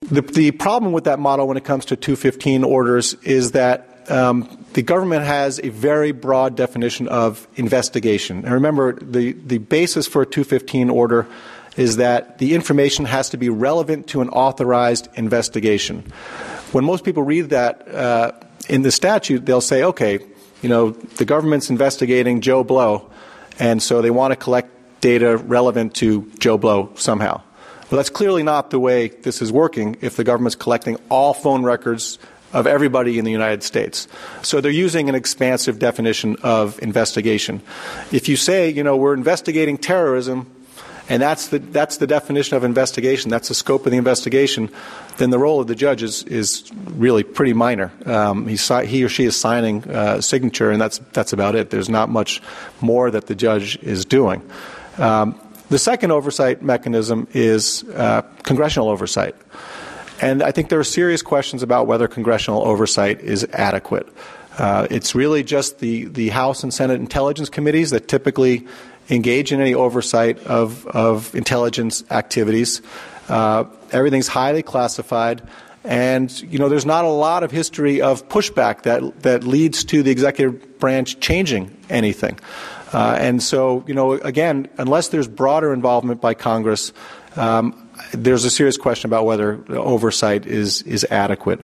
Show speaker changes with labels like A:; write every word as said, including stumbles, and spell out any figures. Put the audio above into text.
A: The, the problem with that model when it comes to two fifteen orders is that um, the government has a very broad definition of investigation. And remember, the, the basis for a two fifteen order is that the information has to be relevant to an authorized investigation. When most people read that uh, in the statute, they'll say, okay, you know, the government's investigating Joe Blow, and so they want to collect data relevant to Joe Blow somehow. Well, that's clearly not the way this is working if the government's collecting all phone records of everybody in the United States. So they're using an expansive definition of investigation. If you say, you know, we're investigating terrorism, and that's the that's the definition of investigation, that's the scope of the investigation, then the role of the judge is, is really pretty minor. Um, he, he or she is signing a signature, and that's that's about it. There's not much more that the judge is doing. Um, The second oversight mechanism is uh, congressional oversight. And I think there are serious questions about whether congressional oversight is adequate. Uh, it's really just the, the House and Senate Intelligence Committees that typically engage in any oversight of, of intelligence activities. Uh, everything's highly classified. And, you know, there's not a lot of history of pushback that, that leads to the executive branch changing anything. Uh, and so, you know, again, unless there's broader involvement by Congress, um, there's a serious question about whether oversight is, is adequate.